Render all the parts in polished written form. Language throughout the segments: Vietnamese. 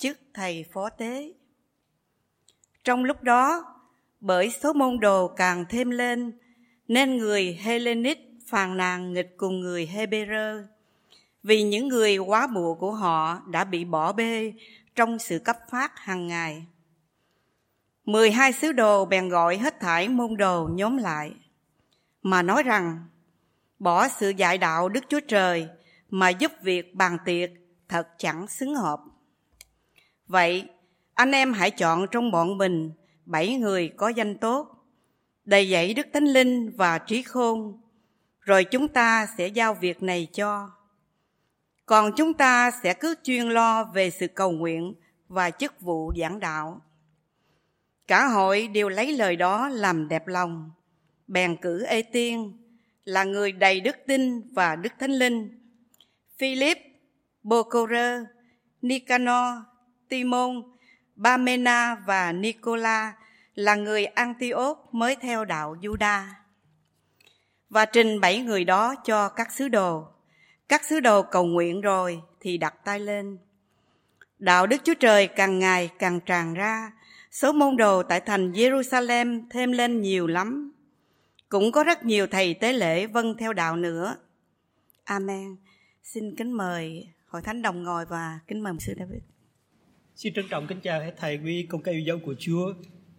chức thầy phó tế. Trong lúc đó, bởi số môn đồ càng thêm lên, nên người Hellenic phàn nàn nghịch cùng người Hebrew, vì những người góa bụa của họ đã bị bỏ bê trong sự cấp phát hàng ngày. 12 sứ đồ bèn gọi hết thảy môn đồ nhóm lại, mà nói rằng: bỏ sự dạy đạo Đức Chúa Trời mà giúp việc bàn tiệc thật chẳng xứng hợp. Vậy, anh em hãy chọn trong bọn mình 7 người có danh tốt, đầy dẫy Đức Thánh Linh và trí khôn, rồi chúng ta sẽ giao việc này cho. Còn chúng ta sẽ cứ chuyên lo về sự cầu nguyện và chức vụ giảng đạo. Cả hội đều lấy lời đó làm đẹp lòng, bèn cử Ê-tiên là người đầy đức tin và Đức Thánh Linh, Philip, Bô-cô-rơ, Nicanor, Timôn, Ba-mê-na và Nicola là người Antioch mới theo đạo Giu-đa, và trình 7 người đó cho các sứ đồ. Các sứ đồ cầu nguyện rồi thì đặt tay lên. Đạo Đức Chúa Trời càng ngày càng tràn ra, số môn đồ tại thành Giê-ru-sa-lem thêm lên nhiều lắm. Cũng có rất nhiều thầy tế lễ vâng theo đạo nữa. Amen. Xin kính mời hội thánh đồng ngồi và kính mời mục sư David. Xin trân trọng kính chào hết thầy quý công các yêu dấu của Chúa.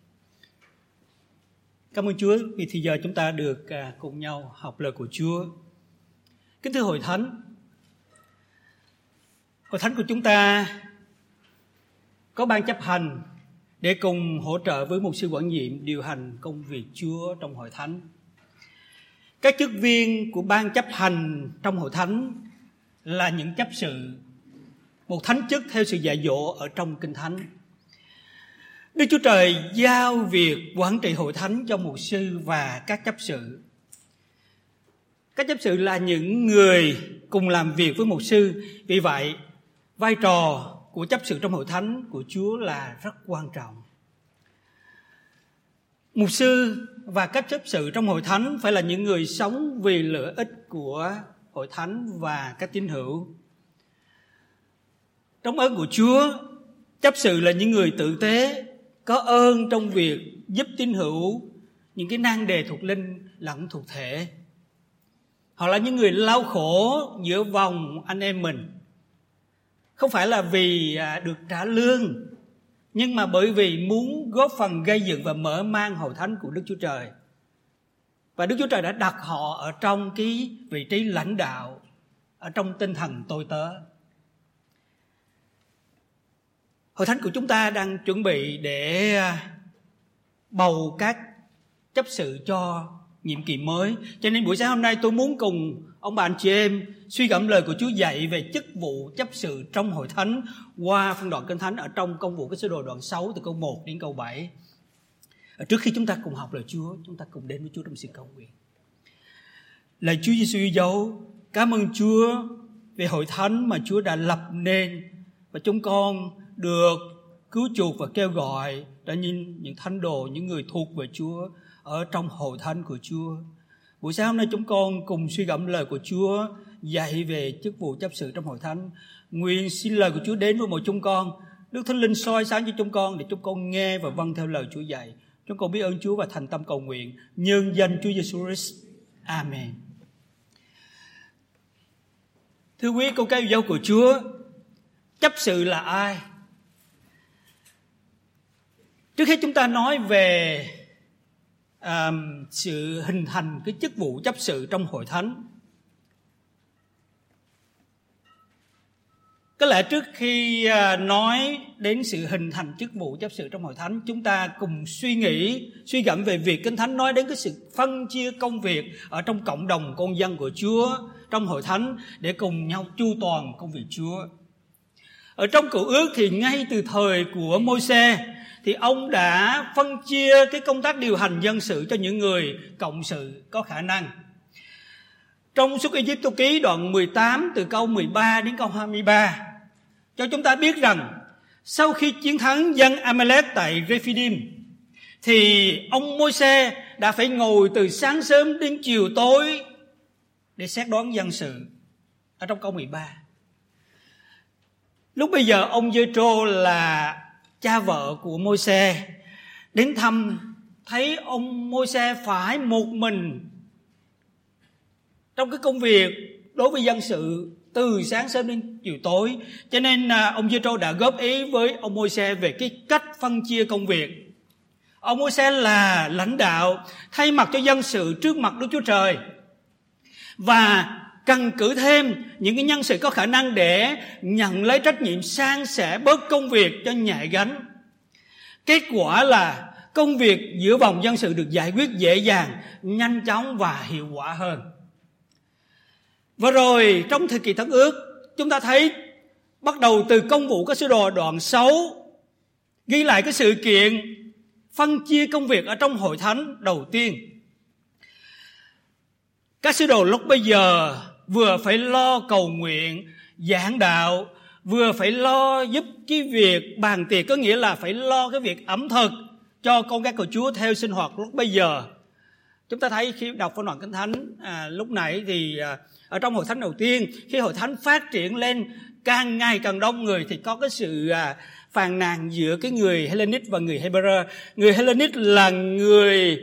Cảm ơn Chúa vì thì giờ chúng ta được cùng nhau học lời của Chúa. Kính thưa hội thánh, hội thánh của chúng ta có ban chấp hành để cùng hỗ trợ với mục sư quản nhiệm điều hành công việc Chúa trong hội thánh. Các chức viên của ban chấp hành trong hội thánh là những chấp sự, một thánh chức theo sự dạy dỗ ở trong Kinh Thánh. Đức Chúa Trời giao việc quản trị hội thánh cho mục sư và các chấp sự. Các chấp sự là những người cùng làm việc với mục sư. Vì vậy, vai trò của chấp sự trong hội thánh của Chúa là rất quan trọng. Mục sư và các chấp sự trong hội thánh phải là những người sống vì lợi ích của hội thánh và các tín hữu. Trong ơn của Chúa, chấp sự là những người tử tế, có ơn trong việc giúp tín hữu những cái nan đề thuộc linh lẫn thuộc thể. Họ là những người lao khổ giữa vòng anh em mình. Không phải là vì được trả lương, nhưng mà bởi vì muốn góp phần gây dựng và mở mang hội thánh của Đức Chúa Trời. Và Đức Chúa Trời đã đặt họ ở trong cái vị trí lãnh đạo, ở trong tinh thần tôi tớ. Hội thánh của chúng ta đang chuẩn bị để bầu các chấp sự cho nhiệm kỳ mới. Cho nên buổi sáng hôm nay tôi muốn cùng ông bà anh chị em suy gẫm lời của Chúa dạy về chức vụ chấp sự trong hội thánh qua phân đoạn Kinh Thánh ở trong Công vụ các sứ đồ đoạn 6 từ câu 1 đến câu 7. Trước khi chúng ta cùng học lời Chúa, chúng ta cùng đến với Chúa trong sự cầu nguyện. Lạy Chúa Giêsu yêu dấu, cảm ơn Chúa về hội thánh mà Chúa đã lập nên, và chúng con được cứu chuộc và kêu gọi đã nhìn những thánh đồ, những người thuộc về Chúa ở trong hội thánh của Chúa. Buổi sáng hôm nay chúng con cùng suy gẫm lời của Chúa dạy về chức vụ chấp sự trong hội thánh. Nguyện xin lời của Chúa đến với mỗi chúng con. Đức Thánh Linh soi sáng cho chúng con để chúng con nghe và vâng theo lời Chúa dạy. Chúng con biết ơn Chúa và thành tâm cầu nguyện nhân danh Chúa Giêsu Christ. Amen. Thưa quý con cái yêu dấu của Chúa, chấp sự là ai? Trước khi chúng ta nói về sự hình thành cái chức vụ chấp sự trong hội thánh, có lẽ trước khi nói đến sự hình thành chức vụ chấp sự trong hội thánh, chúng ta cùng suy gẫm về việc Kinh Thánh nói đến cái sự phân chia công việc ở trong cộng đồng con dân của Chúa trong hội thánh để cùng nhau chu toàn công việc Chúa. Ở trong Cựu Ước thì ngay từ thời của Môi-se thì ông đã phân chia cái công tác điều hành dân sự cho những người cộng sự có khả năng. Trong Xuất Ai-Cập ký đoạn 18 từ câu 13 đến câu 23 cho chúng ta biết rằng sau khi chiến thắng dân Amalek tại Rephidim thì ông Môi-se đã phải ngồi từ sáng sớm đến chiều tối để xét đoán dân sự ở trong câu 13. Lúc bây giờ ông Giê-trô là cha vợ của Môi-se đến thăm, thấy ông Môi-se phải một mình trong cái công việc đối với dân sự từ sáng sớm đến chiều tối. Cho nên ông Giê-trô đã góp ý với ông Môi-se về cái cách phân chia công việc. Ông Môi-se là lãnh đạo thay mặt cho dân sự trước mặt Đức Chúa Trời, và cần cử thêm những cái nhân sự có khả năng để nhận lấy trách nhiệm san sẻ bớt công việc cho nhẹ gánh. Kết quả là công việc giữa vòng dân sự được giải quyết dễ dàng, nhanh chóng và hiệu quả hơn. Và rồi trong thời kỳ Tân Ước, chúng ta thấy bắt đầu từ Công vụ các sứ đồ đoạn 6 ghi lại cái sự kiện phân chia công việc ở trong hội thánh đầu tiên. Các sứ đồ lúc bây giờ vừa phải lo cầu nguyện, giảng đạo, vừa phải lo giúp cái việc bàn tiệc, có nghĩa là phải lo cái việc ẩm thực cho con cái của Chúa theo sinh hoạt lúc bây giờ. Chúng ta thấy khi đọc phân đoạn Kinh Thánh lúc nãy thì ở trong hội thánh đầu tiên, khi hội thánh phát triển lên càng ngày càng đông người thì có cái sự phàn nàn giữa cái người Hellenic và người Hebrew. Người Hellenic là người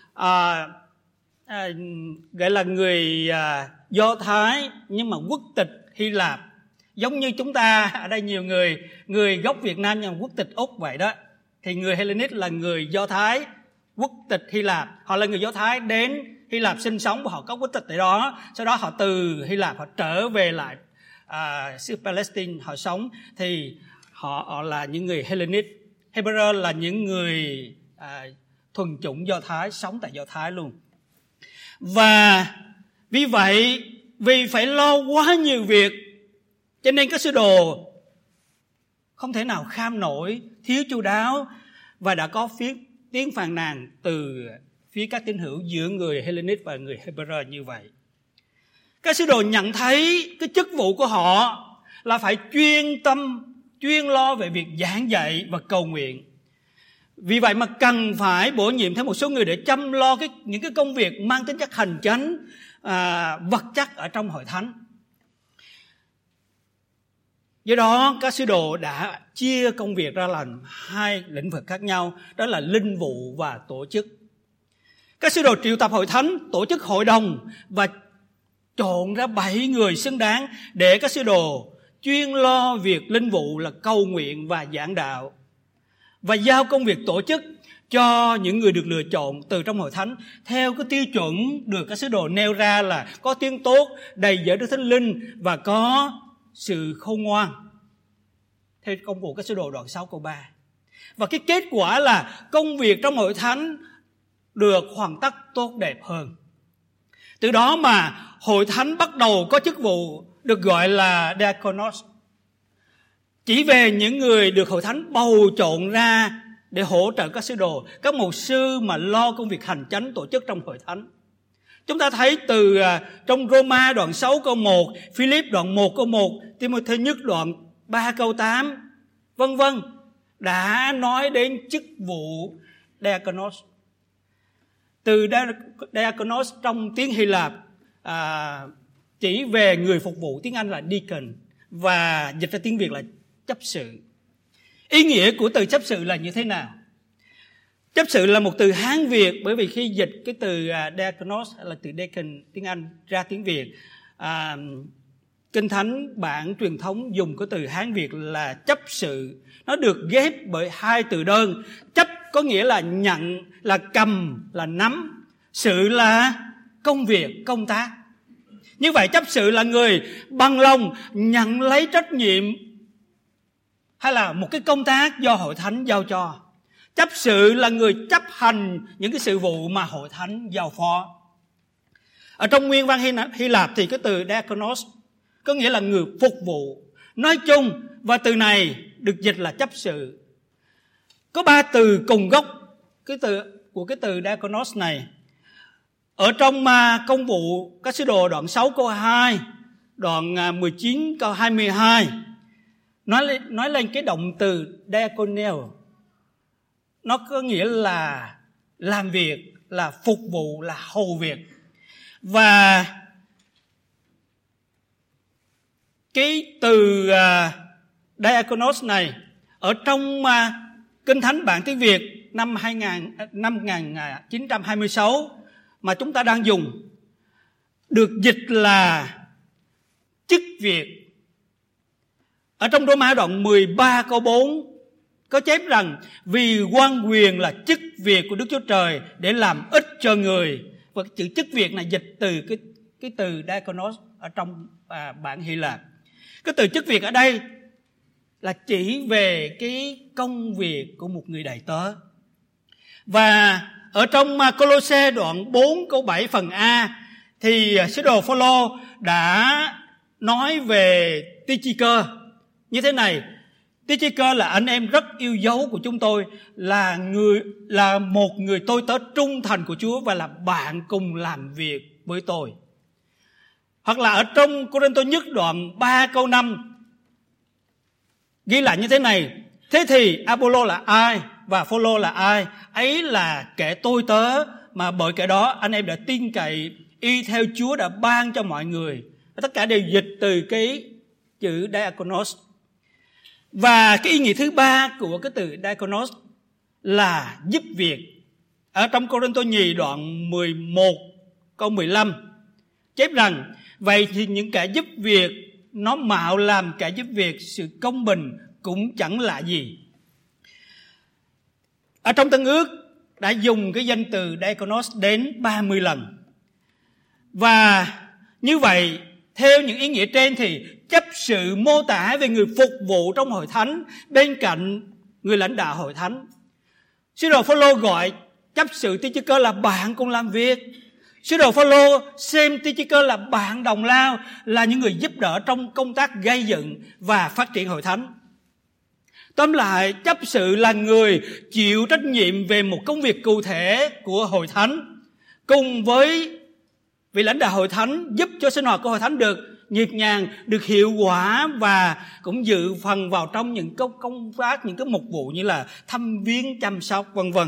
gọi là người Do Thái nhưng mà quốc tịch Hy Lạp, giống như chúng ta ở đây nhiều người gốc Việt Nam nhưng mà quốc tịch Úc vậy đó. Thì người Hellenic là người Do Thái quốc tịch Hy Lạp, họ là người Do Thái đến Hy Lạp sinh sống và họ có quốc tịch tại đó. Sau đó họ từ Hy Lạp họ trở về lại xứ Palestine họ sống, thì họ là những người Hellenic. Hebrew là những người thuần chủng Do Thái, sống tại Do Thái luôn. Và vì vậy, vì phải lo quá nhiều việc, cho nên các sứ đồ không thể nào kham nổi, thiếu chu đáo, và đã có tiếng phàn nàn từ phía các tín hữu giữa người Hellenic và người Hebrew như vậy. Các sứ đồ nhận thấy cái chức vụ của họ là phải chuyên lo về việc giảng dạy và cầu nguyện. Vì vậy mà cần phải bổ nhiệm thêm một số người để chăm lo những cái công việc mang tính chất hành chánh, vật chất ở trong hội thánh. Do đó các sứ đồ đã chia công việc ra làm hai lĩnh vực khác nhau, đó là linh vụ và tổ chức. Các sứ đồ triệu tập hội thánh, tổ chức hội đồng và chọn ra 7 người xứng đáng để các sứ đồ chuyên lo việc linh vụ là cầu nguyện và giảng đạo, và giao công việc tổ chức cho những người được lựa chọn từ trong hội thánh theo cái tiêu chuẩn được các sứ đồ nêu ra là có tiếng tốt, đầy dẫy Đức Thánh Linh và có sự khôn ngoan, theo công vụ các sứ đồ đoạn 6 câu 3. Và cái kết quả là công việc trong hội thánh được hoàn tất tốt đẹp hơn. Từ đó mà hội thánh bắt đầu có chức vụ được gọi là diakonos, chỉ về những người được hội thánh bầu chọn ra để hỗ trợ các sứ đồ, các mục sư mà lo công việc hành chánh tổ chức trong hội thánh. Chúng ta thấy từ trong Roma đoạn 6 câu 1, Philip đoạn 1 câu 1, Timôthê nhất đoạn 3 câu 8, vân vân, đã nói đến chức vụ diakonos. Từ diakonos trong tiếng Hy Lạp chỉ về người phục vụ, tiếng Anh là deacon, và dịch ra tiếng Việt là chấp sự. Ý nghĩa của từ chấp sự là như thế nào? Chấp sự là một từ Hán Việt, bởi vì khi dịch cái từ diakonos là từ deacon tiếng Anh ra tiếng Việt, Kinh Thánh bản truyền thống dùng cái từ Hán Việt là chấp sự. Nó được ghép bởi hai từ đơn. Chấp có nghĩa là nhận, là cầm, là nắm. Sự là công việc, công tác. Như vậy chấp sự là người bằng lòng nhận lấy trách nhiệm hay là một cái công tác do hội thánh giao cho. Chấp sự là người chấp hành những cái sự vụ mà hội thánh giao phó. Ở trong nguyên văn Hy Lạp thì cái từ diakonos có nghĩa là người phục vụ nói chung, và từ này được dịch là chấp sự. Có 3 từ cùng gốc cái từ diakonos này. Ở trong công vụ các sứ đồ đoạn 6 câu 2, đoạn 19 câu 22 nói lên cái động từ diakoneo. Nó có nghĩa là làm việc, là phục vụ, là hầu việc. Và cái từ diakonos này ở trong Kinh Thánh bản tiếng Việt năm 1926 mà chúng ta đang dùng được dịch là chức việc. Ở trong Roma đoạn 13 câu 4 có chép rằng vì quan quyền là chức việc của Đức Chúa Trời để làm ích cho người. Và chữ chức việc này dịch từ cái từ diakonos ở trong bản Hy Lạp. Cái từ chức việc ở đây là chỉ về cái công việc của một người đầy tớ. Và ở trong Cô-lô-se đoạn 4 câu 7 phần A thì sứ đồ Phao-lô đã nói về Ti-chi-cơ như thế này: Ti-chi-cơ là anh em rất yêu dấu của chúng tôi, là một người tôi tớ trung thành của Chúa và là bạn cùng làm việc với tôi. Hoặc là ở trong Cô-rinh-tô nhất đoạn 3 câu 5 ghi lại như thế này: thế thì Apollo là ai và Phao-lô là ai? Ấy là kẻ tôi tớ mà bởi kẻ đó anh em đã tin cậy y theo Chúa đã ban cho mọi người. Tất cả đều dịch từ cái chữ diakonos. Và cái ý nghĩa thứ ba của cái từ diakonos là giúp việc. Ở trong Cô-rinh-tô nhì đoạn 11 câu 15 chép rằng: vậy thì những kẻ giúp việc nó mạo làm kẻ giúp việc sự công bình cũng chẳng lạ gì. Ở trong Tân Ước đã dùng cái danh từ diakonos đến 30 lần. Và như vậy, theo những ý nghĩa trên thì chấp sự mô tả về người phục vụ trong hội thánh bên cạnh người lãnh đạo hội thánh. Sứ đồ Phao-lô gọi chấp sự Ti-chi-cơ là bạn cùng làm việc. Sứ đồ Phao-lô xem Ti-chi-cơ là bạn đồng lao, là những người giúp đỡ trong công tác gây dựng và phát triển hội thánh. Tóm lại, chấp sự là người chịu trách nhiệm về một công việc cụ thể của hội thánh, cùng với vị lãnh đạo hội thánh giúp cho sinh hoạt của hội thánh được nhịp nhàng, được hiệu quả và cũng dự phần vào trong những công tác, những cái mục vụ như là thăm viếng, chăm sóc, vân vân.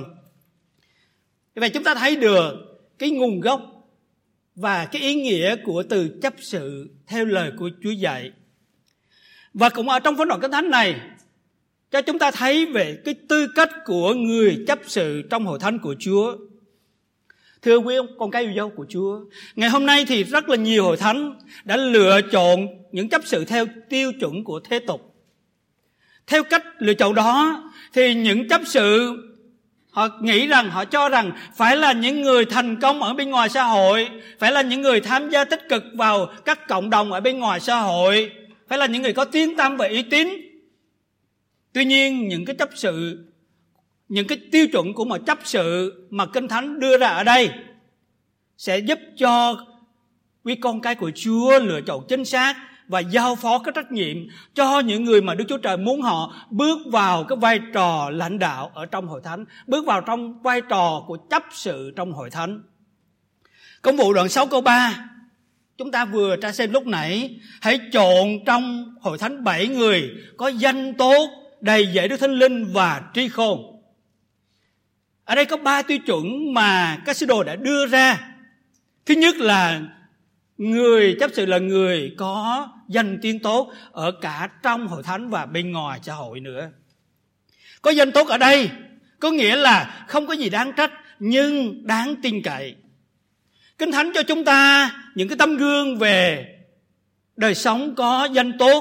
Vậy chúng ta thấy được cái nguồn gốc và cái ý nghĩa của từ chấp sự theo lời của Chúa dạy. Và cũng ở trong phán đoạn Kinh Thánh này cho chúng ta thấy về cái tư cách của người chấp sự trong hội thánh của Chúa. Thưa quý ông con cái yêu dấu của Chúa, ngày hôm nay thì rất là nhiều hội thánh đã lựa chọn những chấp sự theo tiêu chuẩn của thế tục. Theo cách lựa chọn đó thì những chấp sự họ nghĩ rằng, họ cho rằng phải là những người thành công ở bên ngoài xã hội, phải là những người tham gia tích cực vào các cộng đồng ở bên ngoài xã hội, phải là những người có tiếng tăm và uy tín. Tuy nhiên những cái chấp sự, những cái tiêu chuẩn của một chấp sự mà Kinh Thánh đưa ra ở đây sẽ giúp cho quý con cái của Chúa lựa chọn chính xác và giao phó cái trách nhiệm cho những người mà Đức Chúa Trời muốn họ bước vào cái vai trò lãnh đạo ở trong hội thánh, bước vào trong vai trò của chấp sự trong hội thánh. Công vụ đoạn 6 câu 3 chúng ta vừa tra xem lúc nãy: hãy chọn trong hội thánh 7 người có danh tốt, đầy dạy Đức Thánh Linh và trí khôn. Ở đây có 3 tiêu chuẩn mà các sứ đồ đã đưa ra. Thứ nhất là người chấp sự là người có danh tiếng tốt ở cả trong hội thánh và bên ngoài xã hội nữa. Có danh tốt ở đây có nghĩa là không có gì đáng trách nhưng đáng tin cậy. Kinh Thánh cho chúng ta những cái tấm gương về đời sống có danh tốt.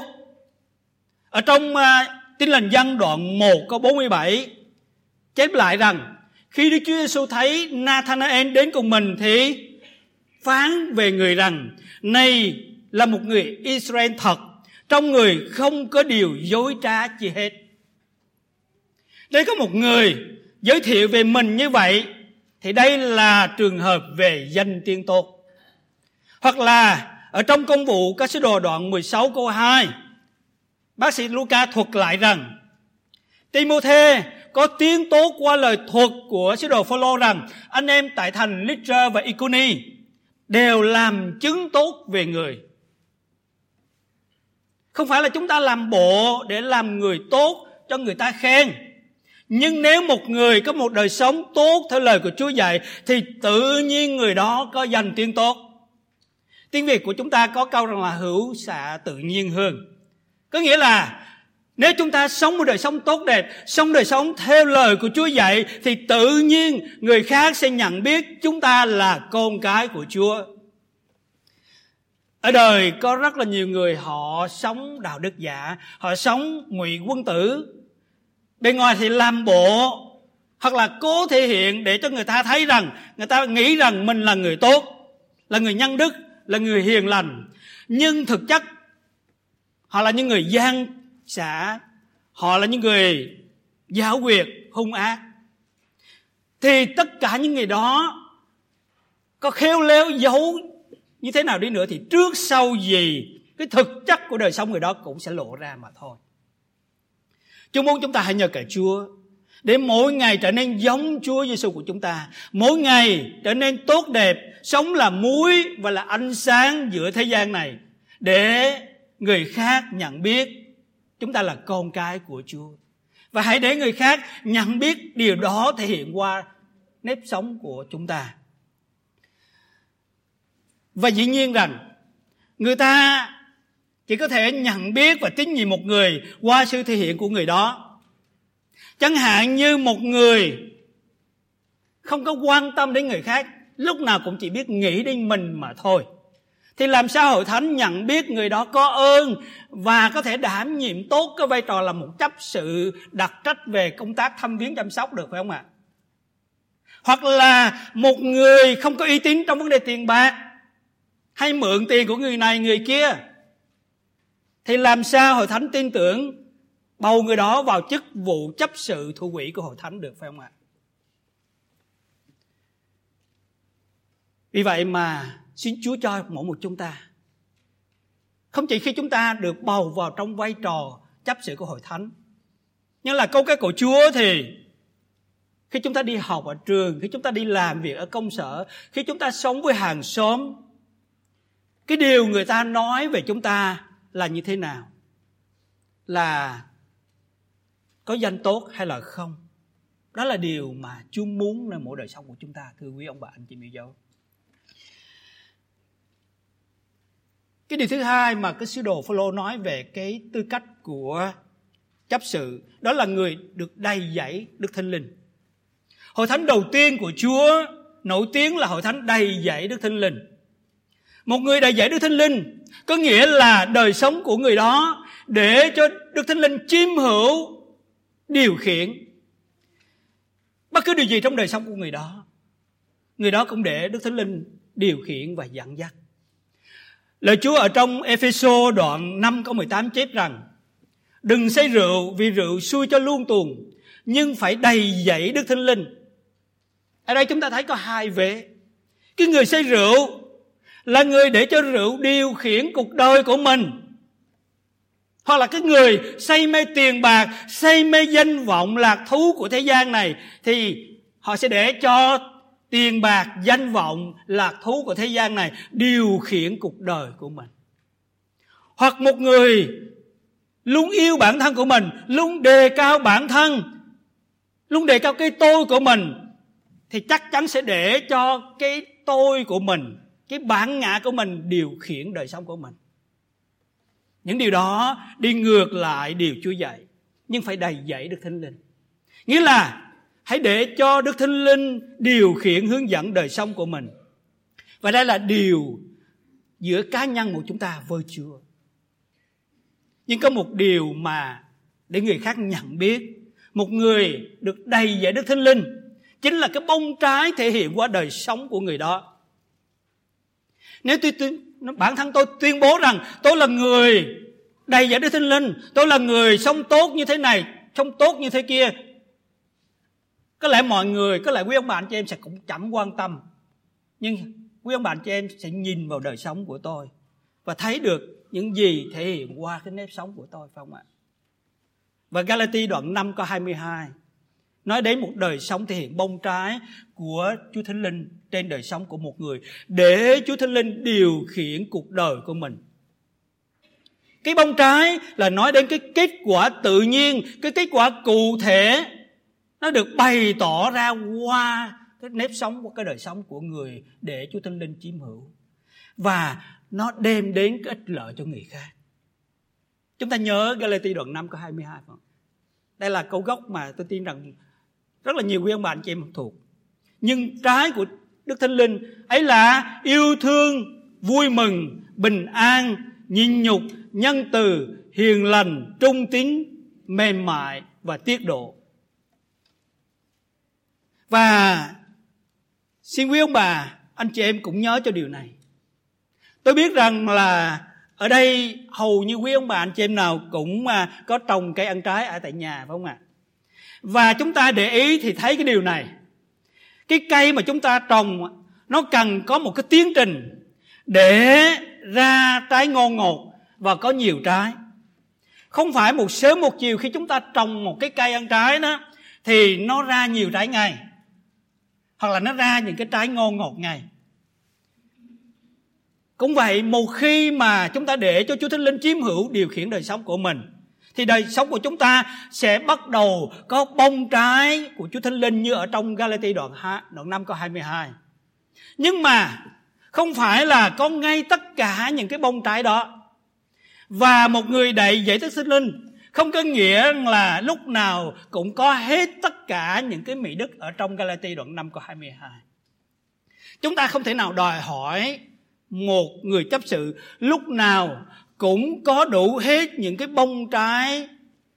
Ở trong Tin Lành Dân đoạn 1 câu 47 chép lại rằng: khi Đức Chúa Giêsu thấy Nathanael đến cùng mình thì phán về người rằng: này là một người Israel thật, trong người không có điều dối trá chi hết. Đây có một người giới thiệu về mình như vậy thì đây là trường hợp về danh tiếng tốt. Hoặc là ở trong Công vụ các sứ đồ đoạn 16 câu 2, bác sĩ Luca thuật lại rằng Timôthê có tiếng tốt qua lời thuật của sứ đồ Phao-lô rằng anh em tại thành Lystra và Iconi đều làm chứng tốt về người. Không phải là chúng ta làm bộ để làm người tốt cho người ta khen, nhưng nếu một người có một đời sống tốt theo lời của Chúa dạy thì tự nhiên người đó có danh tiếng tốt. Tiếng Việt của chúng ta có câu rằng là hữu xạ tự nhiên hơn. Có nghĩa là Nếu chúng ta sống một đời sống tốt đẹp, sống đời sống theo lời của Chúa dạy, thì tự nhiên người khác sẽ nhận biết chúng ta là con cái của Chúa. Ở đời có rất là nhiều người họ sống đạo đức giả, họ sống ngụy quân tử. Bên ngoài thì làm bộ, hoặc là cố thể hiện để cho người ta thấy rằng, người ta nghĩ rằng mình là người tốt, là người nhân đức, là người hiền lành. Nhưng thực chất họ là những người gian xả, họ là những người giảo quyệt, hung ác. Thì tất cả những người đó có khéo léo giấu như thế nào đi nữa thì trước sau gì cái thực chất của đời sống người đó cũng sẽ lộ ra mà thôi. Chúa muốn chúng ta hãy nhờ cậy Chúa để mỗi ngày trở nên giống Chúa Giêsu của chúng ta, mỗi ngày trở nên tốt đẹp, sống là muối và là ánh sáng giữa thế gian này, để người khác nhận biết chúng ta là con cái của Chúa. Và hãy để người khác nhận biết điều đó thể hiện qua nếp sống của chúng ta. Và dĩ nhiên rằng người ta chỉ có thể nhận biết và tín nhiệm một người qua sự thể hiện của người đó. Chẳng hạn như một người không có quan tâm đến người khác, lúc nào cũng chỉ biết nghĩ đến mình mà thôi, thì làm sao hội thánh nhận biết người đó có ơn và có thể đảm nhiệm tốt cái vai trò là một chấp sự đặc trách về công tác thăm viếng chăm sóc được, phải không ạ? Hoặc là một người không có uy tín trong vấn đề tiền bạc, hay mượn tiền của người này người kia, thì làm sao hội thánh tin tưởng bầu người đó vào chức vụ chấp sự thủ quỹ của hội thánh được, phải không ạ? Vì vậy mà xin Chúa cho mỗi một chúng ta, không chỉ khi chúng ta được bầu vào trong vai trò chấp sự của hội thánh, nhưng là câu cái của Chúa thì khi chúng ta đi học ở trường, khi chúng ta đi làm việc ở công sở, khi chúng ta sống với hàng xóm, cái điều người ta nói về chúng ta là như thế nào? Là có danh tốt hay là không? Đó là điều mà Chúa muốnในmỗi đời sống của chúng ta, thưa quý ông bà anh chị em yêu dấu. Cái điều thứ hai mà cái sứ đồ Phêrô nói về cái tư cách của chấp sự, đó là người được đầy dẫy Đức Thánh Linh. Hội thánh đầu tiên của Chúa nổi tiếng là hội thánh đầy dẫy Đức Thánh Linh. Một người đầy dẫy Đức Thánh Linh có nghĩa là đời sống của người đó để cho Đức Thánh Linh chiếm hữu, điều khiển bất cứ điều gì trong đời sống của người đó. Người đó cũng để Đức Thánh Linh điều khiển và dẫn dắt. Lời Chúa ở trong Ê-phê-sô đoạn 5 câu 18 chép rằng: đừng say rượu vì rượu xui cho luông tuồng, nhưng phải đầy dẫy Đức Thánh Linh. Ở đây chúng ta thấy có hai vế. Cái người say rượu là người để cho rượu điều khiển cuộc đời của mình. Hoặc là cái người say mê tiền bạc, say mê danh vọng, lạc thú của thế gian này, thì họ sẽ để cho tiền bạc, danh vọng, lạc thú của thế gian này điều khiển cuộc đời của mình. Hoặc một người luôn yêu bản thân của mình, luôn đề cao bản thân, luôn đề cao cái tôi của mình, thì chắc chắn sẽ để cho cái tôi của mình, cái bản ngã của mình điều khiển đời sống của mình. Những điều đó đi ngược lại điều Chúa dạy, nhưng phải đầy dẫy Đức Thánh Linh. Nghĩa là hãy để cho Đức Thánh Linh điều khiển, hướng dẫn đời sống của mình. Và đây là điều giữa cá nhân của chúng ta với Chúa. Nhưng có một điều mà để người khác nhận biết một người được đầy dẫy Đức Thánh Linh chính là cái bông trái thể hiện qua đời sống của người đó. Nếu bản thân tôi tuyên bố rằng tôi là người đầy dẫy Đức Thánh Linh, tôi là người sống tốt như thế này, sống tốt như thế kia, có lẽ mọi người, có lẽ quý ông bà anh chị em sẽ cũng chẳng quan tâm. Nhưng quý ông bà anh chị em sẽ nhìn vào đời sống của tôi và thấy được những gì thể hiện qua cái nếp sống của tôi, phải không ạ? Và Galati đoạn 5 câu 22 nói đến một đời sống thể hiện bông trái của Chúa Thánh Linh trên đời sống của một người, để Chúa Thánh Linh điều khiển cuộc đời của mình. Cái bông trái là nói đến cái kết quả tự nhiên, cái kết quả cụ thể, nó được bày tỏ ra qua cái nếp sống, qua cái đời sống của người để Chúa Thánh Linh chiếm hữu. Và nó đem đến cái ích lợi cho người khác. Chúng ta nhớ Galati đoạn 5 câu 22 không? Đây là câu gốc mà tôi tin rằng rất là nhiều quý ông bà anh chị em học thuộc. Nhưng trái của Đức Thánh Linh ấy là yêu thương, vui mừng, bình an, nhịn nhục, nhân từ, hiền lành, trung tín, mềm mại và tiết độ. Và xin quý ông bà, anh chị em cũng nhớ cho điều này. Tôi biết rằng là ở đây hầu như quý ông bà anh chị em nào cũng có trồng cây ăn trái ở tại nhà, phải không ạ? Và chúng ta để ý thì thấy cái điều này. Cái cây mà chúng ta trồng nó cần có một cái tiến trình để ra trái ngon ngọt và có nhiều trái. Không phải một sớm một chiều khi chúng ta trồng một cái cây ăn trái đó thì nó ra nhiều trái ngay, hoặc là nó ra những cái trái ngon ngọt ngay. Cũng vậy, một khi mà chúng ta để cho Chúa Thánh Linh chiếm hữu điều khiển đời sống của mình thì đời sống của chúng ta sẽ bắt đầu có bông trái của Chúa Thánh Linh như ở trong Galati đoạn 5 câu 22. Nhưng mà không phải là có ngay tất cả những cái bông trái đó. Và một người đầy dạy Đức Thánh Linh không có nghĩa là lúc nào cũng có hết tất cả những cái mỹ đức ở trong Galati đoạn 5 câu 22. Chúng ta không thể nào đòi hỏi một người chấp sự lúc nào cũng có đủ hết những cái bông trái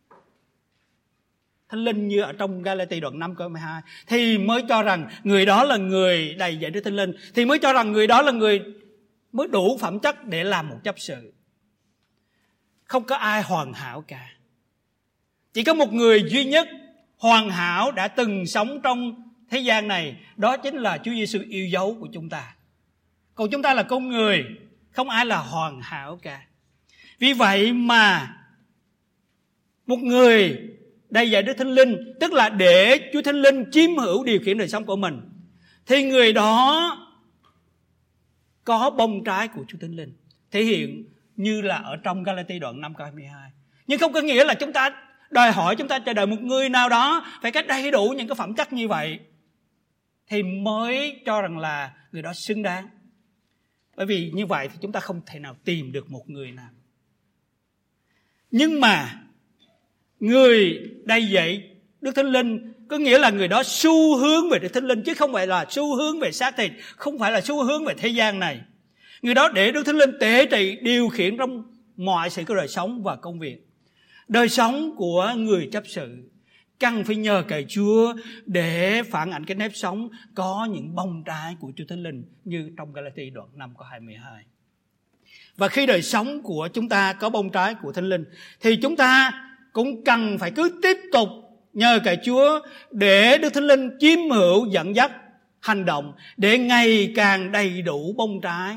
Thánh Linh như ở trong Galati đoạn 5 câu 12 thì mới cho rằng người đó là người đầy dạy Đức Thánh Linh, thì mới cho rằng người đó là người mới đủ phẩm chất để làm một chấp sự. Không có ai hoàn hảo cả. Chỉ có một người duy nhất hoàn hảo đã từng sống trong thế gian này, đó chính là Chúa Giêsu yêu dấu của chúng ta. Còn chúng ta là con người, không ai là hoàn hảo cả. Vì vậy mà một người đầy dạy Đức Thánh Linh, tức là để Chúa Thánh Linh chiếm hữu điều khiển đời sống của mình, thì người đó có bông trái của Chúa Thánh Linh, thể hiện như là ở trong Galati đoạn 5 câu 22. Nhưng không có nghĩa là chúng ta đòi hỏi, chúng ta chờ đợi một người nào đó phải có đầy đủ những cái phẩm chất như vậy thì mới cho rằng là người đó xứng đáng. Bởi vì như vậy thì chúng ta không thể nào tìm được một người nào. Nhưng mà người đầy dạy Đức Thánh Linh có nghĩa là người đó xu hướng về Đức Thánh Linh, chứ không phải là xu hướng về xác thịt, không phải là xu hướng về thế gian này. Người đó để Đức Thánh Linh tế trị điều khiển trong mọi sự của đời sống và công việc. Đời sống của người chấp sự cần phải nhờ cậy Chúa để phản ảnh cái nếp sống có những bông trái của Chúa Thánh Linh như trong Galati đoạn 5 câu 22. Và khi đời sống của chúng ta có bông trái của Thánh Linh thì chúng ta cũng cần phải cứ tiếp tục nhờ cậy Chúa để Đức Thánh Linh chiếm hữu dẫn dắt hành động để ngày càng đầy đủ bông trái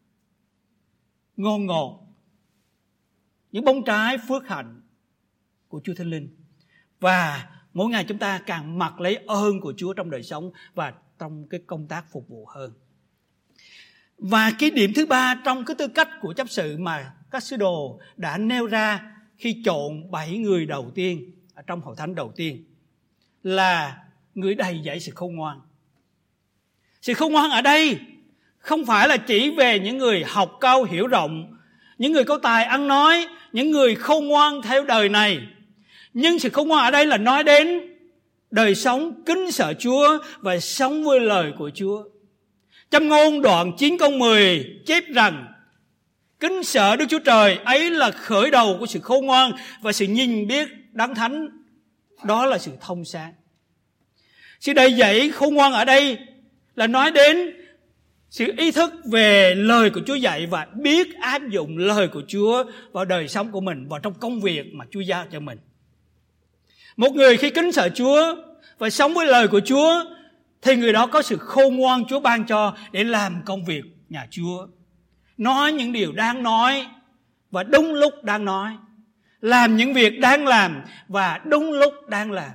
ngon ngọt, những bông trái phước hạnh của Chúa Thánh Linh. Và mỗi ngày chúng ta càng mặc lấy ơn của Chúa trong đời sống và trong cái công tác phục vụ hơn. Và cái điểm thứ ba trong cái tư cách của chấp sự mà các sứ đồ đã nêu ra khi chọn 7 người đầu tiên ở trong hội thánh đầu tiên là người đầy dẫy sự khôn ngoan. Sự khôn ngoan ở đây không phải là chỉ về những người học cao hiểu rộng, những người có tài ăn nói, những người khôn ngoan theo đời này. Nhưng sự khôn ngoan ở đây là nói đến đời sống kính sợ Chúa và sống với lời của Chúa. Châm ngôn đoạn 9 câu 10 chép rằng kính sợ Đức Chúa Trời ấy là khởi đầu của sự khôn ngoan, và sự nhìn biết Đấng Thánh đó là sự thông sáng. Sự đầy dẫy khôn ngoan ở đây là nói đến sự ý thức về lời của Chúa dạy và biết áp dụng lời của Chúa vào đời sống của mình, vào trong công việc mà Chúa giao cho mình. Một người khi kính sợ Chúa và sống với lời của Chúa thì người đó có sự khôn ngoan Chúa ban cho để làm công việc nhà Chúa. Nói những điều đáng nói và đúng lúc đang nói, làm những việc đáng làm và đúng lúc đang làm.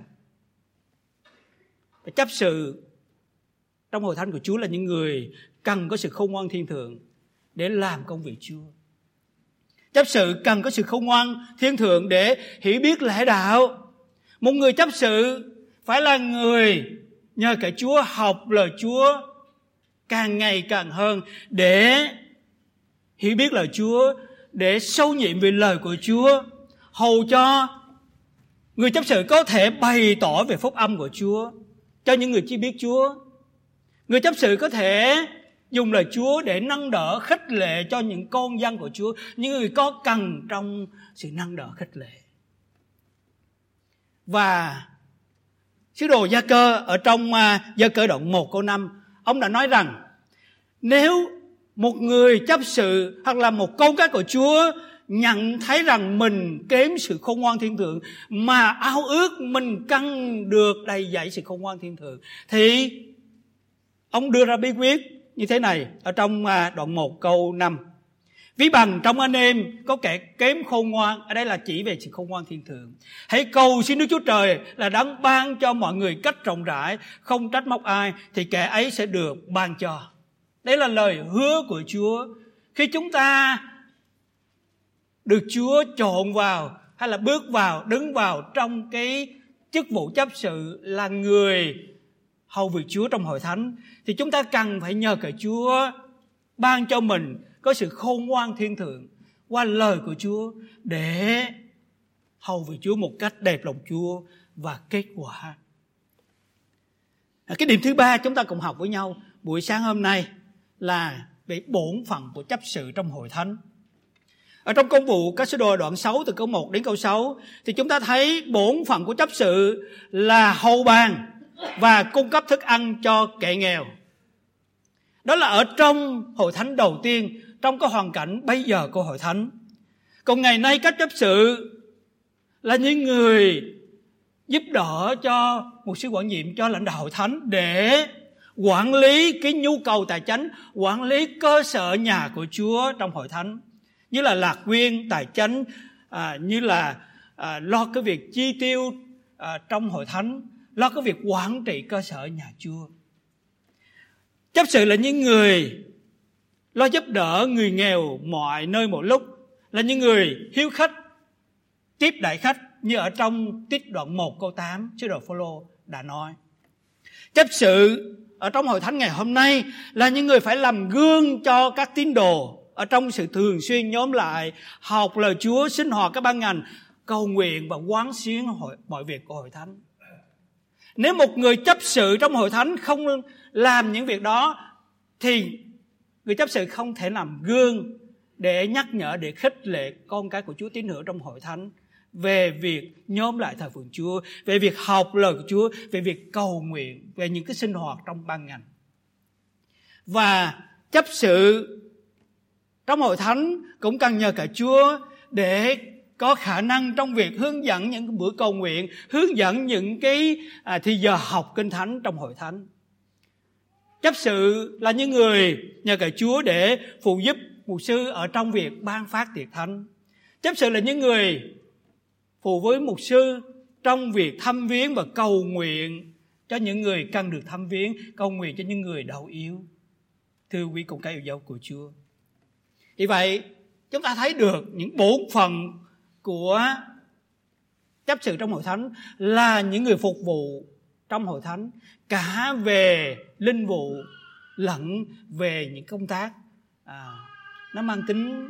Và chấp sự trong hội thánh của Chúa là những người cần có sự khôn ngoan thiên thượng để làm công việc Chúa. Chấp sự cần có sự khôn ngoan thiên thượng để hiểu biết lẽ đạo. Một người chấp sự phải là người nhờ cậy Chúa, học lời Chúa càng ngày càng hơn để hiểu biết lời Chúa, để sâu nhiệm về lời của Chúa hầu cho người chấp sự có thể bày tỏ về phúc âm của Chúa cho những người chưa biết Chúa. Người chấp sự có thể dùng lời Chúa để nâng đỡ khích lệ cho những con dân của Chúa, những người có cần trong sự nâng đỡ khích lệ. Và sứ đồ Gia Cơ ở trong Gia Cơ đoạn 1 câu 5, ông đã nói rằng nếu một người chấp sự hoặc là một con cái của Chúa nhận thấy rằng mình kém sự khôn ngoan thiên thượng, mà ao ước mình cần được đầy dạy sự khôn ngoan thiên thượng, thì ông đưa ra bí quyết như thế này ở trong đoạn 1 câu 5. Ví bằng trong anh em có kẻ kém khôn ngoan, ở đây là chỉ về sự khôn ngoan thiên thượng, hãy cầu xin Đức Chúa Trời là đấng ban cho mọi người cách rộng rãi, không trách móc ai, thì kẻ ấy sẽ được ban cho. Đấy là lời hứa của Chúa. Khi chúng ta được Chúa chọn vào hay là bước vào, đứng vào trong cái chức vụ chấp sự là người hầu việc Chúa trong hội thánh, thì chúng ta cần phải nhờ cậy Chúa ban cho mình có sự khôn ngoan thiên thượng qua lời của Chúa để hầu việc Chúa một cách đẹp lòng Chúa và kết quả. Cái điểm thứ ba chúng ta cùng học với nhau buổi sáng hôm nay là về bổn phận của chấp sự trong hội thánh. Ở trong công vụ các sứ đồ đoạn 6 từ câu 1 đến câu 6 thì chúng ta thấy bổn phận của chấp sự là hầu bàn và cung cấp thức ăn cho kẻ nghèo. Đó là ở trong hội thánh đầu tiên, trong cái hoàn cảnh bây giờ của hội thánh. Còn ngày nay các chấp sự là những người giúp đỡ cho một sứ quản nhiệm, cho lãnh đạo hội thánh để quản lý cái nhu cầu tài chính, quản lý cơ sở nhà của Chúa trong hội thánh, như là lạc quyên, tài chính, như là lo cái việc chi tiêu trong hội thánh, lo cái việc quản trị cơ sở nhà Chúa. Chấp sự là những người lo giúp đỡ người nghèo mọi nơi một lúc, là những người hiếu khách, tiếp đãi khách, như ở trong tiết đoạn 1 câu 8 sứ đồ Phô-lô đã nói. Chấp sự ở trong hội thánh ngày hôm nay là những người phải làm gương cho các tín đồ ở trong sự thường xuyên nhóm lại, học lời Chúa, sinh hoạt các ban ngành, cầu nguyện và quán xuyến mọi việc của hội thánh. Nếu một người chấp sự trong hội thánh không làm những việc đó thì người chấp sự không thể làm gương để nhắc nhở, để khích lệ con cái của Chúa tín hữu trong hội thánh về việc nhóm lại thờ phượng Chúa, về việc học lời của Chúa, về việc cầu nguyện, về những cái sinh hoạt trong ban ngành. Và chấp sự trong hội thánh cũng cần nhờ cả Chúa để có khả năng trong việc hướng dẫn những bữa cầu nguyện, hướng dẫn những cái thì giờ học kinh thánh trong hội thánh. Chấp sự là những người nhờ cậy Chúa để phụ giúp mục sư ở trong việc ban phát tiệc thánh. Chấp sự là những người phụ với mục sư trong việc thăm viếng và cầu nguyện cho những người cần được thăm viếng, cầu nguyện cho những người đau yếu. Thưa quý con cái yêu dấu của Chúa, vì vậy chúng ta thấy được những bổn phận của chấp sự trong hội thánh là những người phục vụ trong hội thánh, cả về linh vụ lẫn về những công tác nó mang tính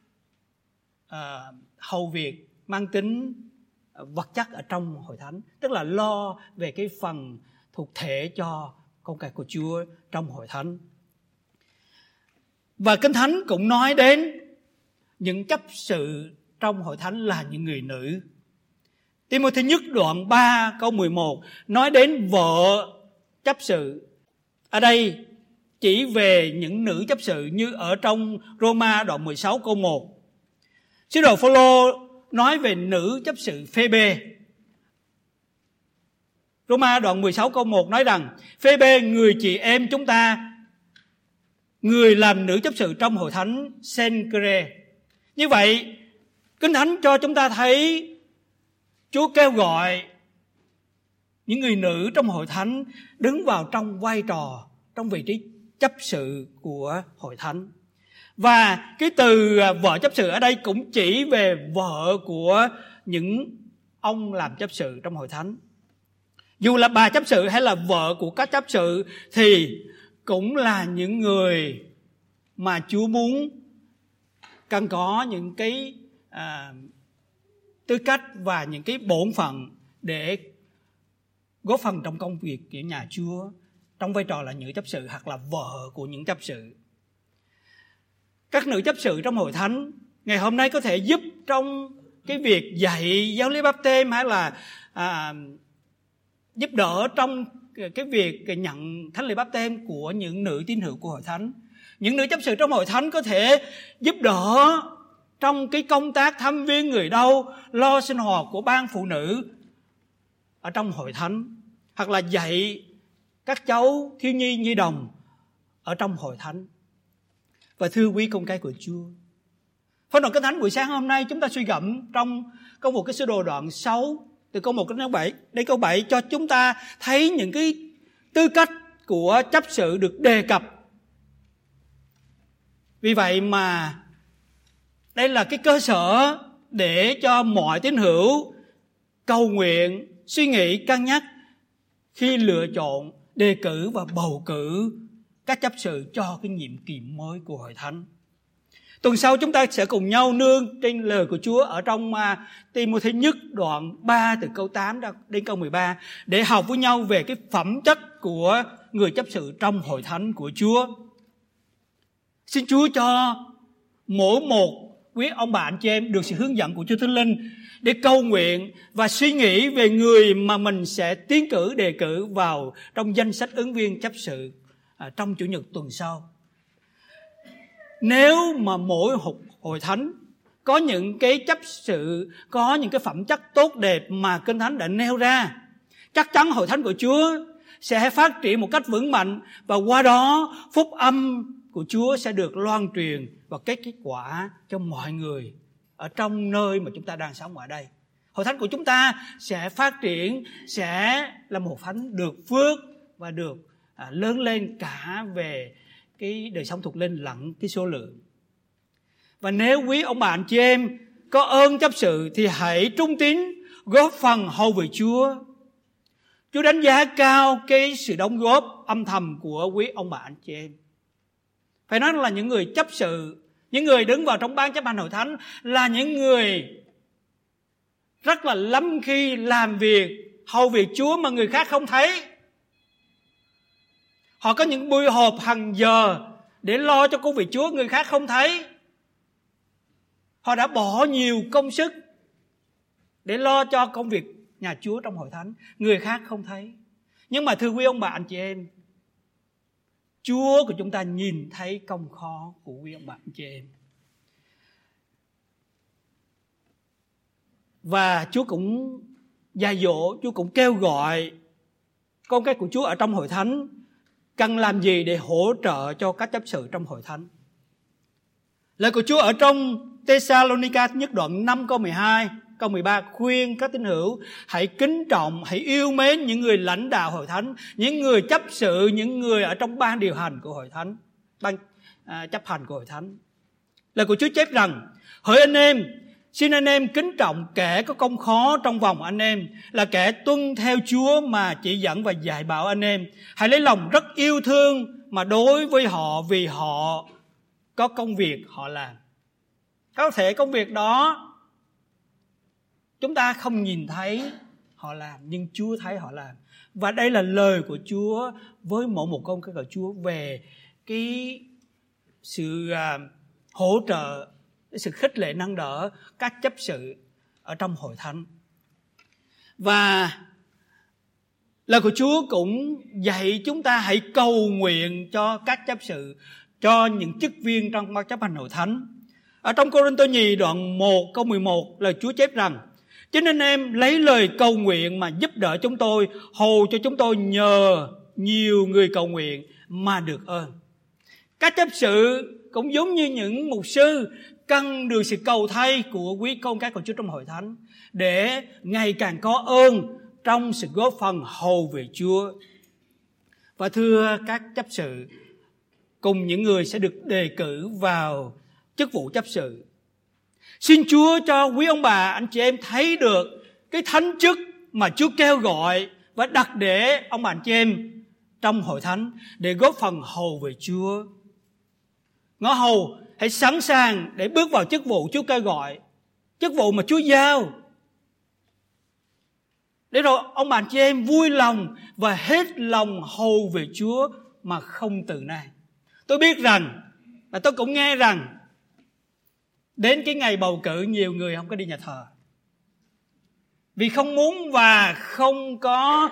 hầu việc, mang tính vật chất ở trong hội thánh, tức là lo về cái phần thuộc thể cho con cái của Chúa trong hội thánh. Và Kinh Thánh cũng nói đến những chấp sự trong hội thánh là những người nữ. Ti-mô-thê nhất đoạn 3 câu 11 nói đến vợ chấp sự. Ở đây chỉ về những nữ chấp sự, như ở trong Roma đoạn 16 câu 1. Sứ đồ Phô-lô nói về nữ chấp sự Phê-bê. Roma đoạn 16 câu 1 nói rằng: Phê-bê người chị em chúng ta, người làm nữ chấp sự trong hội thánh Sen-cre. Như vậy, Kinh Thánh cho chúng ta thấy Chúa kêu gọi những người nữ trong hội thánh đứng vào trong vai trò, trong vị trí chấp sự của hội thánh. Và cái từ vợ chấp sự ở đây cũng chỉ về vợ của những ông làm chấp sự trong hội thánh. Dù là bà chấp sự hay là vợ của các chấp sự thì cũng là những người mà Chúa muốn cần có những cái tư cách và những cái bổn phận để góp phần trong công việc của nhà Chúa, trong vai trò là nữ chấp sự hoặc là vợ của những chấp sự. Các nữ chấp sự trong hội thánh ngày hôm nay có thể giúp trong cái việc dạy giáo lý báp têm, hay là giúp đỡ trong cái việc nhận thánh lễ báp têm của những nữ tín hữu của hội thánh. Những nữ chấp sự trong hội thánh có thể giúp đỡ trong cái công tác thăm viếng người đau, lo sinh hoạt của ban phụ nữ ở trong hội thánh, hoặc là dạy các cháu thiếu nhi nhi đồng ở trong hội thánh. Và thưa quý con cái của Chúa, Phép đoạn Kinh Thánh buổi sáng hôm nay chúng ta suy gẫm trong Công vụ Các Sứ Đồ đoạn 6 từ câu 1 đến câu 7 cho chúng ta thấy những cái tư cách của chấp sự được đề cập. Vì vậy mà đây là cái cơ sở để cho mọi tín hữu cầu nguyện, suy nghĩ, cân nhắc khi lựa chọn, đề cử và bầu cử các chấp sự cho cái nhiệm kỳ mới của hội thánh. Tuần sau chúng ta sẽ cùng nhau nương trên lời của Chúa ở trong Ti-mô-thê nhất đoạn 3 từ câu 8 đến câu 13 để học với nhau về cái phẩm chất của người chấp sự trong hội thánh của Chúa. Xin Chúa cho mỗi một quý ông bà anh chị em được sự hướng dẫn của Chúa Thánh Linh để cầu nguyện và suy nghĩ về người mà mình sẽ tiến cử, đề cử vào trong danh sách ứng viên chấp sự trong Chủ nhật tuần sau. Nếu mà mỗi hội thánh có những cái chấp sự, có những cái phẩm chất tốt đẹp mà Kinh Thánh đã nêu ra, chắc chắn hội thánh của Chúa sẽ phát triển một cách vững mạnh, và qua đó phúc âm của Chúa sẽ được loan truyền và kết quả cho mọi người ở trong nơi mà chúng ta đang sống ở đây. Hội thánh của chúng ta sẽ phát triển, sẽ là một hội thánh được phước và được lớn lên cả về cái đời sống thuộc linh lẫn cái số lượng. Và nếu quý ông bà anh chị em có ơn chấp sự thì hãy trung tín góp phần hầu việc Chúa. Chúa đánh giá cao cái sự đóng góp âm thầm của quý ông bà anh chị em. Phải nói là những người chấp sự, những người đứng vào trong ban chấp hành hội thánh là những người rất là lắm khi làm việc hầu việc Chúa mà người khác không thấy. Họ có những buổi họp hàng giờ để lo cho công việc Chúa, người khác không thấy. Họ đã bỏ nhiều công sức để lo cho công việc nhà Chúa trong hội thánh, người khác không thấy. Nhưng mà thưa quý ông bà anh chị em, Chúa của chúng ta nhìn thấy công khó của quý ông bà anh chị em. Và Chúa cũng dạy dỗ, Chúa cũng kêu gọi con cái của Chúa ở trong hội thánh cần làm gì để hỗ trợ cho các chấp sự trong hội thánh. Lời của Chúa ở trong Thessalonica nhất đoạn 5 câu 12, câu 13 khuyên các tín hữu hãy kính trọng, hãy yêu mến những người lãnh đạo hội thánh, những người chấp sự, những người ở trong ban điều hành của hội thánh, ban chấp hành của hội thánh. Lời của Chúa chép rằng: hỡi anh em, xin anh em kính trọng kẻ có công khó trong vòng anh em, là kẻ tuân theo Chúa mà chỉ dẫn và dạy bảo anh em. Hãy lấy lòng rất yêu thương mà đối với họ, vì họ có công việc họ làm. Có thể công việc đó chúng ta không nhìn thấy họ làm, nhưng Chúa thấy họ làm. Và đây là lời của Chúa với mỗi một con cái của Chúa về cái sự hỗ trợ, sự khích lệ nâng đỡ các chấp sự ở trong hội thánh. Và lời của Chúa cũng dạy chúng ta hãy cầu nguyện cho các chấp sự, cho những chức viên trong ban chấp hành hội thánh. Ở trong Cô-rinh-tô nhì đoạn 1 câu 11, lời Chúa chép rằng: chính anh em lấy lời cầu nguyện mà giúp đỡ chúng tôi, hầu cho chúng tôi nhờ nhiều người cầu nguyện mà được ơn. Các chấp sự cũng giống như những mục sư cần được sự cầu thay của quý con cái của Chúa trong hội thánh để ngày càng có ơn trong sự góp phần hầu về Chúa. Và thưa các chấp sự cùng những người sẽ được đề cử vào chức vụ chấp sự, xin Chúa cho quý ông bà anh chị em thấy được cái thánh chức mà Chúa kêu gọi và đặt để ông bà anh chị em trong hội thánh để góp phần hầu về Chúa. Ngõ hầu hãy sẵn sàng để bước vào chức vụ Chúa kêu gọi, chức vụ mà Chúa giao, để rồi ông bà chị em vui lòng và hết lòng hầu về Chúa mà không từ nan. Tôi biết rằng, và tôi cũng nghe rằng, đến cái ngày bầu cử nhiều người không có đi nhà thờ, vì không muốn và không có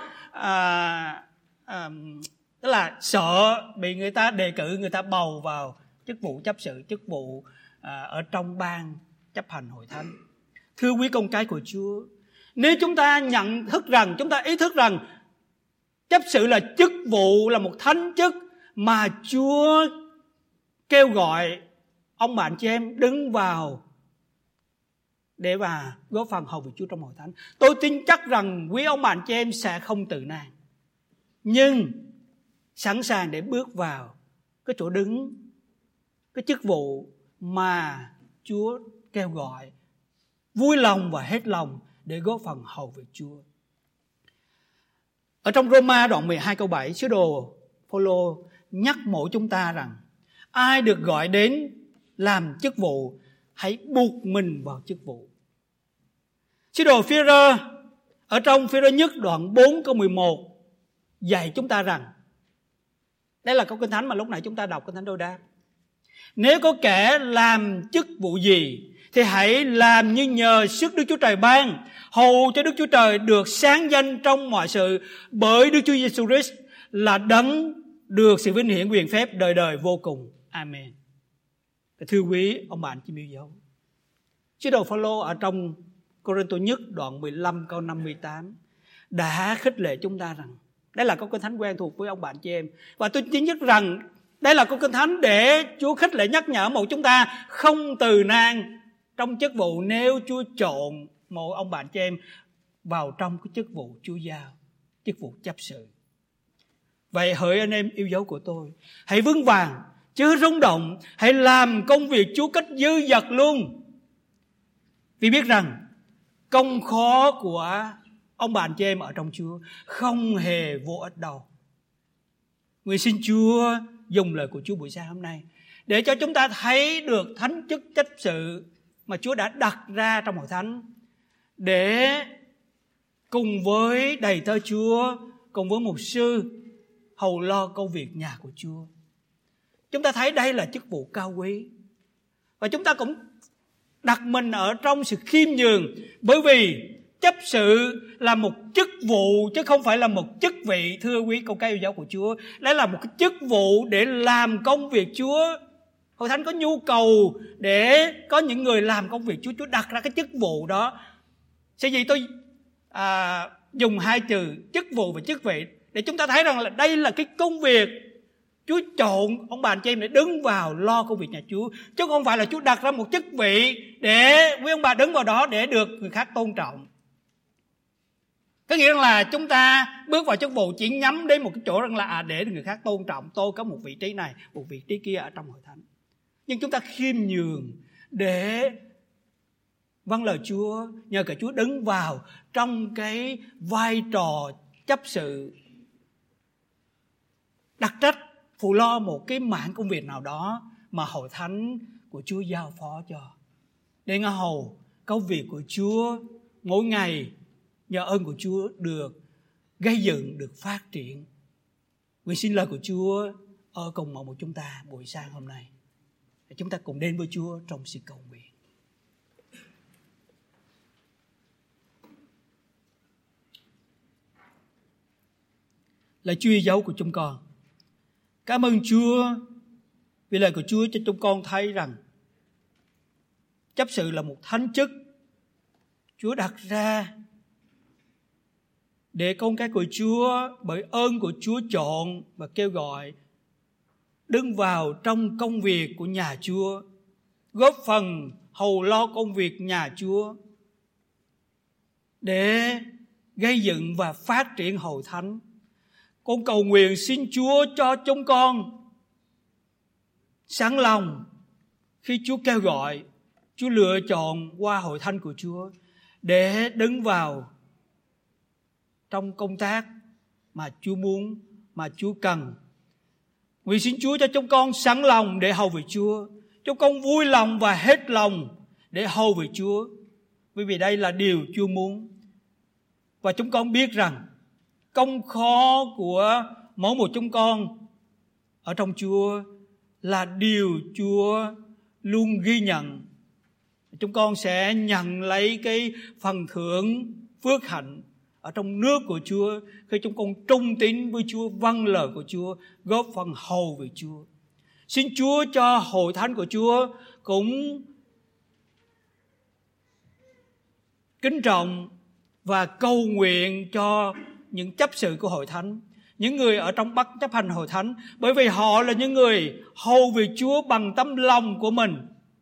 tức là sợ bị người ta đề cử, người ta bầu vào chức vụ chấp sự, chức vụ ở trong ban chấp hành hội thánh. Thưa quý con cái của Chúa, nếu chúng ta nhận thức rằng, chúng ta ý thức rằng chấp sự là chức vụ, là một thánh chức mà Chúa kêu gọi ông bạn chị em đứng vào để mà góp phần hầu việc Chúa trong hội thánh, tôi tin chắc rằng quý ông bạn chị em sẽ không từ nan, nhưng sẵn sàng để bước vào cái chỗ đứng, cái chức vụ mà Chúa kêu gọi, vui lòng và hết lòng để góp phần hầu việc Chúa. Ở trong Roma đoạn 12 câu 7, sứ đồ Phaolô nhắc mỗi chúng ta rằng ai được gọi đến làm chức vụ hãy buộc mình vào chức vụ. Sứ đồ Phi-rơ ở trong Phi-rơ nhất đoạn 4 câu 11 dạy chúng ta rằng, đây là câu Kinh Thánh mà lúc nãy chúng ta đọc Kinh Thánh Đô Đáp: nếu có kẻ làm chức vụ gì thì hãy làm như nhờ sức Đức Chúa Trời ban, hầu cho Đức Chúa Trời được sáng danh trong mọi sự, bởi Đức Chúa Giêsu Christ là đấng được sự vinh hiển quyền phép đời đời vô cùng. Amen. Thưa quý ông bạn chị yêu dấu, sứ đồ Phaolô ở trong Cô-rinh-tô nhất đoạn 15 câu 58 đã khích lệ chúng ta rằng, đây là câu Kinh Thánh quen thuộc với ông bạn chị em, và tôi tin chắc rằng đây là câu Kinh Thánh để Chúa khích lệ nhắc nhở một chúng ta không từ nan trong chức vụ nếu Chúa chọn một ông bạn chị em vào trong cái chức vụ Chúa giao, chức vụ chấp sự. Vậy hỡi anh em yêu dấu của tôi, hãy vững vàng, chớ rung động, hãy làm công việc Chúa cách dư dật luôn. Vì biết rằng công khó của ông bạn chị em ở trong Chúa không hề vô ích đâu. Nguyện xin Chúa dùng lời của Chúa buổi sáng hôm nay để cho chúng ta thấy được thánh chức chấp sự mà Chúa đã đặt ra trong hội thánh, để cùng với đầy tớ Chúa, cùng với mục sư hầu lo công việc nhà của Chúa. Chúng ta thấy đây là chức vụ cao quý, và chúng ta cũng đặt mình ở trong sự khiêm nhường, bởi vì chấp sự là một chức vụ chứ không phải là một chức vị. Thưa quý con cái yêu dấu của Chúa, đây là một cái chức vụ để làm công việc Chúa. Hội thánh có nhu cầu để có những người làm công việc Chúa. Chúa đặt ra cái chức vụ đó. Sở dĩ tôi dùng hai từ chức vụ và chức vị để chúng ta thấy rằng là đây là cái công việc Chúa chọn ông bà anh chị em để đứng vào lo công việc nhà Chúa, chứ không phải là Chúa đặt ra một chức vị để quý ông bà đứng vào đó để được người khác tôn trọng. Có nghĩa là chúng ta bước vào chức vụ chỉ nhắm đến một cái chỗ rằng là để người khác tôn trọng tôi có một vị trí này, một vị trí kia ở trong hội thánh. Nhưng chúng ta khiêm nhường để vâng lời Chúa, nhờ cả Chúa đứng vào trong cái vai trò chấp sự, đặt trách phụ lo một cái mảng công việc nào đó mà hội thánh của Chúa giao phó cho, để ngài hầu công việc của Chúa mỗi ngày nhờ ơn của Chúa được gây dựng, được phát triển. Nguyện xin lời của Chúa ở cùng mọi một chúng ta buổi sáng hôm nay. Chúng ta cùng đến với Chúa trong sự cầu nguyện. Lạy Chúa yêu dấu của chúng con, cảm ơn Chúa vì lời của Chúa cho chúng con thấy rằng chấp sự là một thánh chức Chúa đặt ra để con cái của Chúa bởi ơn của Chúa chọn và kêu gọi đứng vào trong công việc của nhà Chúa, góp phần hầu lo công việc nhà Chúa để gây dựng và phát triển hội thánh. Con cầu nguyện xin Chúa cho chúng con sẵn lòng khi Chúa kêu gọi, Chúa lựa chọn qua hội thánh của Chúa để đứng vào trong công tác mà Chúa muốn, mà Chúa cần. Nguyện xin Chúa cho chúng con sẵn lòng để hầu việc Chúa. Chúng con vui lòng và hết lòng để hầu việc Chúa, bởi vì đây là điều Chúa muốn. Và chúng con biết rằng công khó của mỗi một chúng con ở trong Chúa là điều Chúa luôn ghi nhận. Chúng con sẽ nhận lấy cái phần thưởng phước hạnh ở trong nước của Chúa khi chúng con trung tín với Chúa, vâng lời của Chúa, góp phần hầu về Chúa. Xin Chúa cho hội thánh của Chúa cũng kính trọng và cầu nguyện cho những chấp sự của hội thánh, những người ở trong ban chấp hành hội thánh, bởi vì họ là những người hầu về Chúa bằng tấm lòng của mình,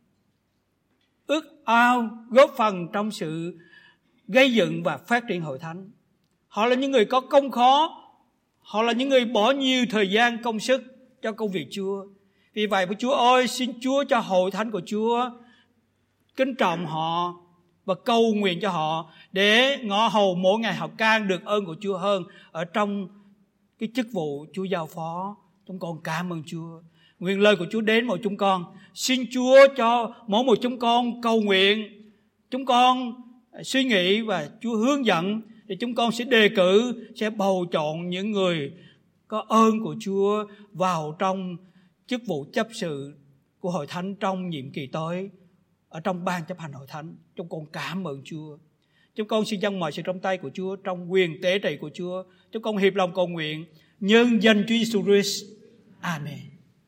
ước ao góp phần trong sự gây dựng và phát triển hội thánh. Họ là những người có công khó, họ là những người bỏ nhiều thời gian công sức cho công việc Chúa. Vì vậy Chúa ơi, xin Chúa cho hội thánh của Chúa kính trọng họ và cầu nguyện cho họ để ngõ hầu mỗi ngày họ càng được ơn của Chúa hơn ở trong cái chức vụ Chúa giao phó. Chúng con cảm ơn Chúa. Nguyện lời của Chúa đến mỗi chúng con. Xin Chúa cho mỗi một chúng con cầu nguyện, chúng con suy nghĩ và Chúa hướng dẫn để chúng con sẽ đề cử, sẽ bầu chọn những người có ơn của Chúa vào trong chức vụ chấp sự của hội thánh trong nhiệm kỳ tới ở trong ban chấp hành hội thánh. Chúng con cảm ơn Chúa. Chúng con xin dâng mọi sự trong tay của Chúa, trong quyền tế trị của Chúa. Chúng con hiệp lòng cầu nguyện nhân danh Chúa Jesus Christ. Amen.